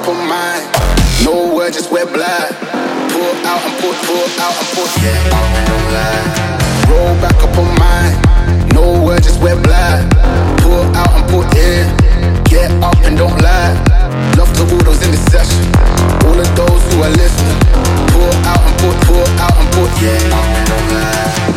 on mine. No word, just wear black. Pull out and put, yeah, don't lie. Roll back up on mine. No word, just wear black. Pull out and put, yeah. Get up and don't lie. Love to all those in the session. All of those who are listening. Pull out and put, yeah, don't lie.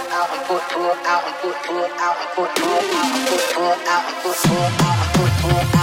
Pull out and put